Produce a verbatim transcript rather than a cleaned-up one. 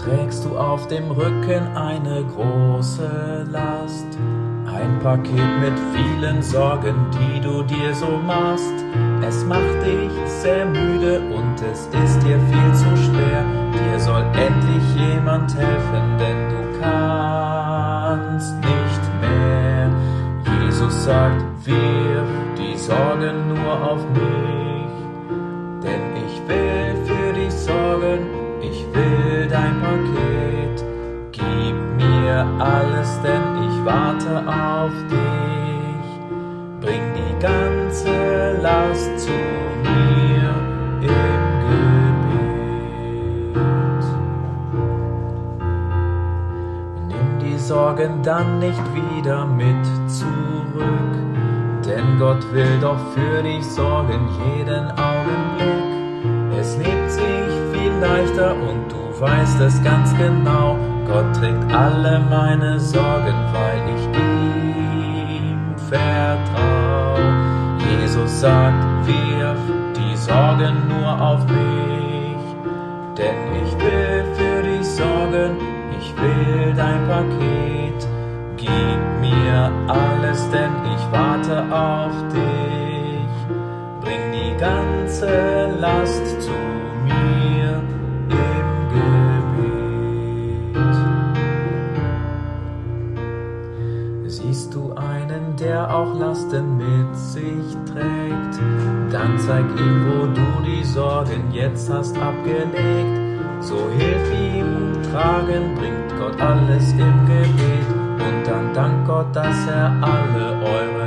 trägst du auf dem Rücken eine große Last, ein Paket mit vielen Sorgen, die du dir so machst. Es macht dich sehr müde und es ist dir viel zu schwer. Dir soll endlich jemand helfen, denn du kannst nicht mehr. Jesus sagt, wirf die Sorgen nur auf mich, denn ich will für dich sorgen, ich will dein Paket. Gib mir alles, denn ich warte auf dich. Bring die ganze Last zu mir im Gebet. Nimm die Sorgen dann nicht wieder mit zurück, denn Gott will doch für dich sorgen jeden Augenblick. Es lebt sich viel leichter und du weißt es ganz genau. Gott trägt alle meine Sorgen, weil ich ihm vertrau. Jesus sagt, wirf die Sorgen nur auf mich, denn ich will für dich sorgen, ich will dein Paket. Gib mir alles, denn ich warte auf dich. Bring die ganze Last zu mir im Gebet. Siehst du einen, der auch Lasten mit sich trägt, dann zeig ihm, wo du die Sorgen jetzt hast abgelegt. So hilf ihm tragen, bringt Gott alles im Gebet. Und dann dank Gott, dass er alle eure